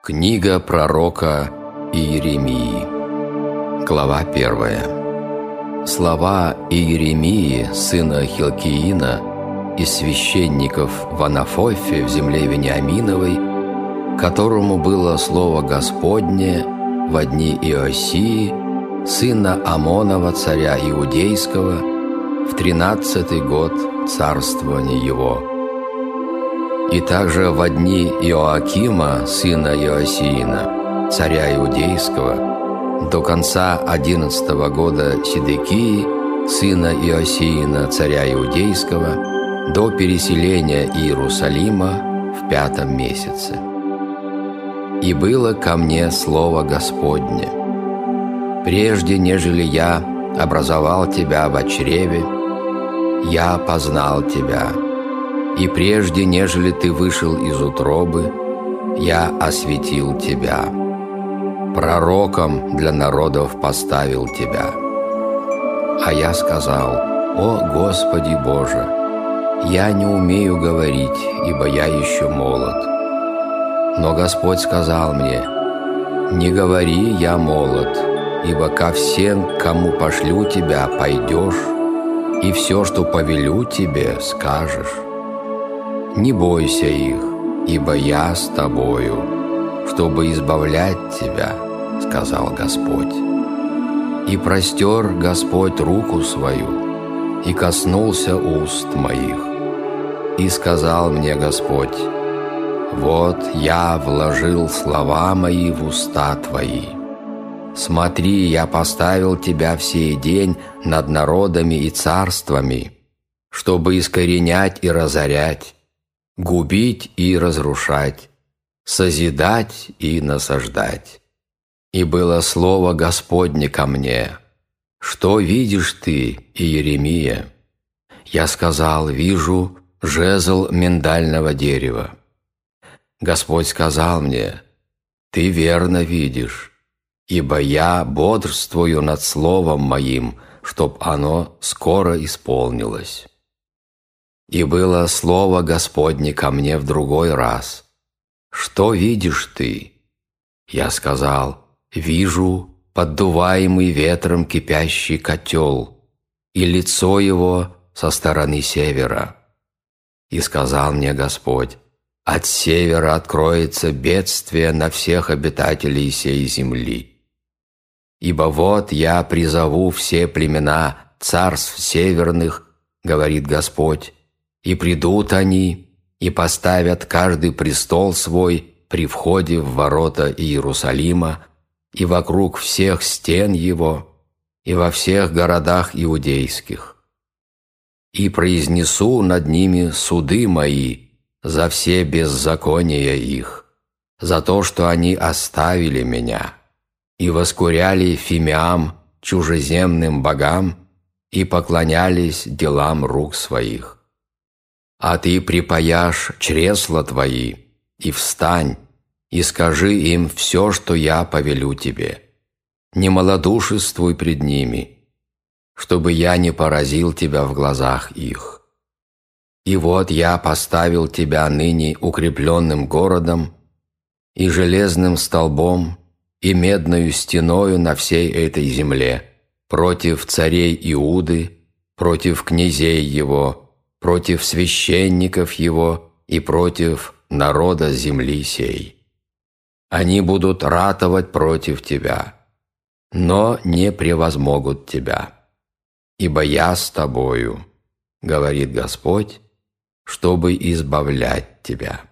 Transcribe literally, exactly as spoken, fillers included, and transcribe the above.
Книга пророка Иеремии. Глава первая. Слова Иеремии, сына Хилкиина, из священников в Анафофе в земле Вениаминовой, которому было слово Господне во дни Иосии, сына Амонова, царя Иудейского, в тринадцатый год царствования его. И также во дни Иоакима, сына Иосиина, царя Иудейского, до конца одиннадцатого года Седекии, сына Иосиина, царя Иудейского, до переселения Иерусалима в пятом месяце. И было ко мне слово Господне: прежде, нежели я образовал тебя во чреве, я познал тебя, и прежде, нежели ты вышел из утробы, я осветил тебя, пророком для народов поставил тебя. А я сказал: о Господи Боже, я не умею говорить, ибо я еще молод. Но Господь сказал мне: не говори, я молод, ибо ко всем, кому пошлю тебя, пойдешь, и все, что повелю тебе, скажешь. Не бойся их, ибо я с тобою, чтобы избавлять тебя, сказал Господь. И простер Господь руку свою, и коснулся уст моих. И сказал мне Господь: вот я вложил слова мои в уста твои. Смотри, я поставил тебя в сей день над народами и царствами, чтобы искоренять и разорять, губить и разрушать, созидать и насаждать. И было слово Господне ко мне: что видишь ты, Иеремия? Я сказал: вижу жезл миндального дерева. Господь сказал мне: ты верно видишь, ибо я бодрствую над словом моим, чтоб оно скоро исполнилось. И было слово Господне ко мне в другой раз: что видишь ты? Я сказал: вижу поддуваемый ветром кипящий котел, и лицо его со стороны севера. И сказал мне Господь: от севера откроется бедствие на всех обитателей сей земли. Ибо вот я призову все племена царств северных, говорит Господь, и придут они, и поставят каждый престол свой при входе в ворота Иерусалима и вокруг всех стен его, и во всех городах иудейских. И произнесу над ними суды мои за все беззакония их, за то, что они оставили меня и воскуряли фимиам, чужеземным богам, и поклонялись делам рук своих. А ты припаяшь чресла твои, и встань, и скажи им все, что я повелю тебе. Не малодушествуй пред ними, чтобы я не поразил тебя в глазах их. И вот я поставил тебя ныне укрепленным городом, и железным столбом, и медною стеною на всей этой земле, против царей Иуды, против князей его, против священников его и против народа земли сей. Они будут ратовать против тебя, но не превозмогут тебя, ибо я с тобою, говорит Господь, чтобы избавлять тебя.